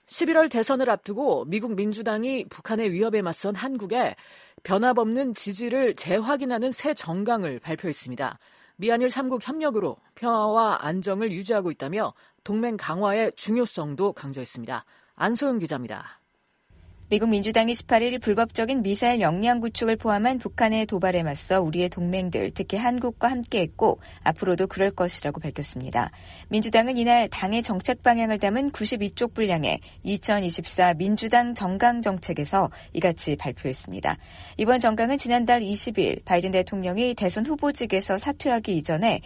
11월 대선을 앞두고 미국 민주당이 북한의 위협에 맞선 한국에 변함없는 지지를 재확인하는 새 정강을 발표했습니다. 미한일 3국 협력으로 평화와 안정을 유지하고 있다며 동맹 강화의 중요성도 강조했습니다. 안소영 기자입니다. 미국 민주당이 18일 불법적인 미사일 역량 구축을 포함한 북한의 도발에 맞서 우리의 동맹들, 특히 한국과 함께했고 앞으로도 그럴 것이라고 밝혔습니다. 민주당은 이날 당의 정책 방향을 담은 92쪽 분량의 2024 민주당 정강 정책에서 이같이 발표했습니다. 이번 정강은 지난달 20일 바이든 대통령이 대선 후보직에서 사퇴하기 이전에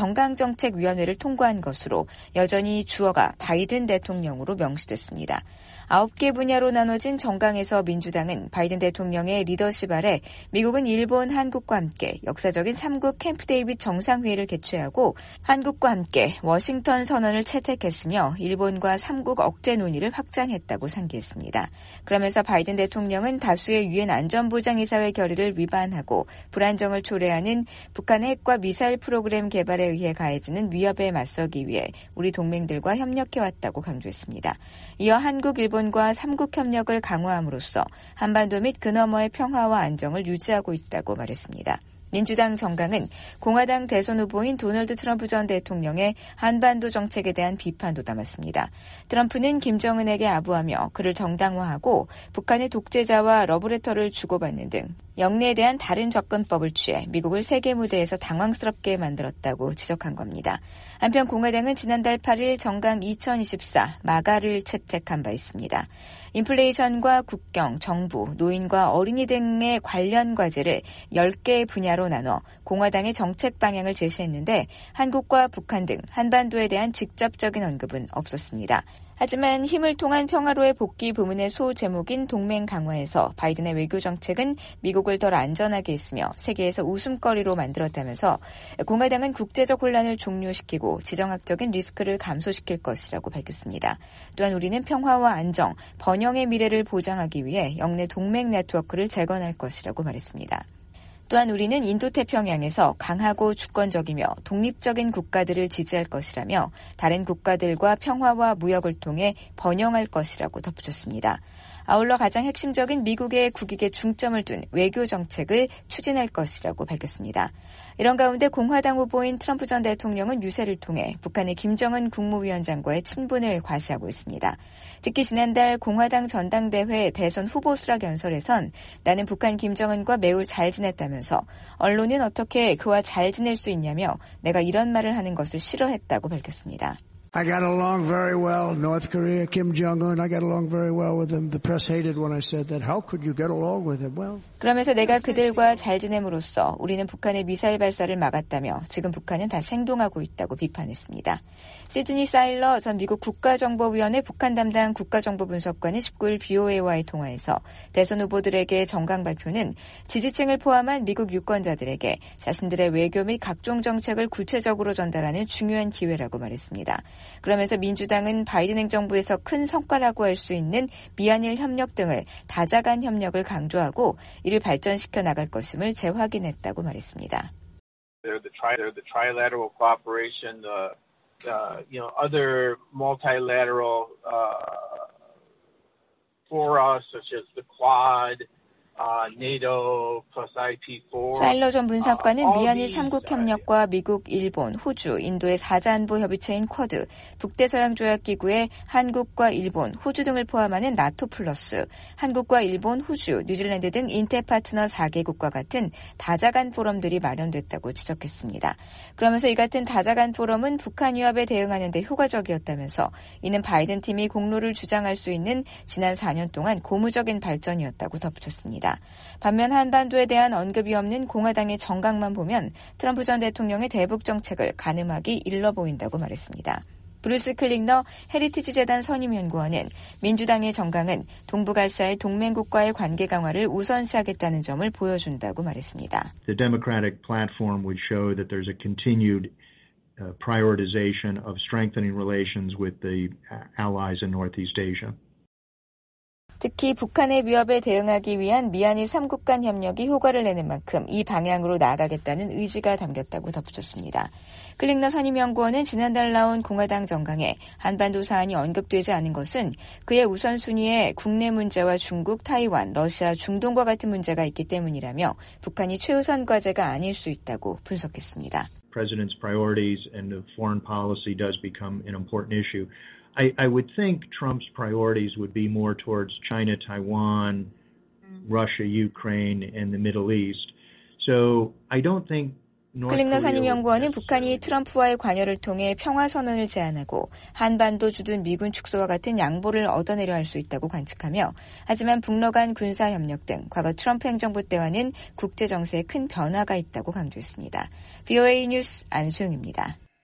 정강정책위원회를 통과한 것으로 여전히 주어가 바이든 대통령으로 명시됐습니다. 9개 분야로 나눠진 정강에서 민주당은 바이든 대통령의 리더십 아래 미국은 일본, 한국과 함께 역사적인 3국 캠프 데이빗 정상회의를 개최하고 한국과 함께 워싱턴 선언을 채택했으며 일본과 3국 억제 논의를 확장했다고 상기했습니다. 그러면서 바이든 대통령은 다수의 유엔 안전보장이사회 결의를 위반하고 불안정을 초래하는 북한의 핵과 미사일 프로그램 개발에 의해 가해지는 위협에 맞서기 위해 우리 동맹들과 협력해왔다고 강조했습니다. 이어 한국, 일본과 3국 협력을 강화함으로써 한반도 및 그 너머의 평화와 안정을 유지하고 있다고 말했습니다. 민주당 정강은 공화당 대선 후보인 도널드 트럼프 전 대통령의 한반도 정책에 대한 비판도 담았습니다. 트럼프는 김정은에게 아부하며 그를 정당화하고 북한의 독재자와 러브레터를 주고받는 등 영내에 대한 다른 접근법을 취해 미국을 세계 무대에서 당황스럽게 만들었다고 지적한 겁니다. 한편 공화당은 지난달 8일 정강 2024 마가를 채택한 바 있습니다. 인플레이션과 국경, 정부, 노인과 어린이 등의 관련 과제를 10개의 분야로 나눠 공화당의 정책 방향을 제시했는데 한국과 북한 등 한반도에 대한 직접적인 언급은 없었습니다. 하지만 힘을 통한 평화로의 복귀 부문의 소제목인 동맹 강화에서 바이든의 외교 정책은 미국을 덜 안전하게 했으며 세계에서 웃음거리로 만들었다면서 공화당은 국제적 혼란을 종료시키고 지정학적인 리스크를 감소시킬 것이라고 밝혔습니다. 또한 우리는 평화와 안정, 번영의 미래를 보장하기 위해 영내 동맹 네트워크를 재건할 것이라고 말했습니다. 또한 우리는 인도태평양에서 강하고 주권적이며 독립적인 국가들을 지지할 것이라며 다른 국가들과 평화와 무역을 통해 번영할 것이라고 덧붙였습니다. 아울러 가장 핵심적인 미국의 국익에 중점을 둔 외교 정책을 추진할 것이라고 밝혔습니다. 이런 가운데 공화당 후보인 트럼프 전 대통령은 유세를 통해 북한의 김정은 국무위원장과의 친분을 과시하고 있습니다. 특히 지난달 공화당 전당대회 대선 후보 수락 연설에선 나는 북한 김정은과 매우 잘 지냈다면서 언론은 어떻게 그와 잘 지낼 수 있냐며 내가 이런 말을 하는 것을 싫어했다고 밝혔습니다. I got along very well. North Korea, Kim Jong-un, I got along very well with him. The press hated when I said that. How could you get along with him? Well, 그러면서 내가 그들과 잘 지냄으로써 우리는 북한의 미사일 발사를 막았다며 지금 북한은 다시 행동하고 있다고 비판했습니다. 시드니 사일러 전 미국 국가정보위원회 북한 담당 국가정보분석관은 19일 BOA와의 통화에서 대선 후보들에게 정강 발표는 지지층을 포함한 미국 유권자들에게 자신들의 외교 및 각종 정책을 구체적으로 전달하는 중요한 기회라고 말했습니다. 그러면서 민주당은 바이든 행정부에서 큰 성과라고 할 수 있는 미한일 협력 등을 다자간 협력을 강조하고 이를 발전시켜 나갈 것임을 재확인했다고 말했습니다. The trilateral cooperation, other multilateral fora such as the Quad. 사일러 전 분석관은 미한일 3국 협력과 미국, 일본, 호주, 인도의 4자안보 협의체인 쿼드, 북대서양조약기구의 한국과 일본, 호주 등을 포함하는 나토 플러스, 한국과 일본, 호주, 뉴질랜드 등 인테파트너 4개국과 같은 다자간 포럼들이 마련됐다고 지적했습니다. 그러면서 이 같은 다자간 포럼은 북한 위협에 대응하는 데 효과적이었다면서 이는 바이든 팀이 공로를 주장할 수 있는 지난 4년 동안 고무적인 발전이었다고 덧붙였습니다. 반면 한반도에 대한 언급이 없는 공화당의 정강만 보면 트럼프 전 대통령의 대북 정책을 가늠하기 일러 보인다고 말했습니다. 브루스 클링너 헤리티지 재단 선임연구원은 민주당의 정강은 동북아시아의 동맹국과의 관계 강화를 우선시하겠다는 점을 보여준다고 말했습니다. The Democratic platform would show that there's a continued prioritization of strengthening relations with the allies in Northeast Asia. 특히 북한의 위협에 대응하기 위한 미한일 3국 간 협력이 효과를 내는 만큼 이 방향으로 나아가겠다는 의지가 담겼다고 덧붙였습니다. 클링너 선임연구원은 지난달 나온 공화당 정강에 한반도 사안이 언급되지 않은 것은 그의 우선순위에 국내 문제와 중국, 타이완, 러시아, 중동과 같은 문제가 있기 때문이라며 북한이 최우선 과제가 아닐 수 있다고 분석했습니다. President's priorities and the foreign policy does become an important issue. I would think Trump's priorities would be more towards China, Taiwan, Russia, Ukraine, and the Middle East. So I don't think 클링너 선임연구원은 북한이 트럼프와의 관여를 통해 평화선언을 제안하고 한반도 주둔 미군 축소와 같은 양보를 얻어내려 할 수 있다고 관측하며 하지만 북러 간 군사협력 등 과거 트럼프 행정부 때와는 국제정세에 큰 변화가 있다고 강조했습니다. VOA 뉴스 안소영입니다.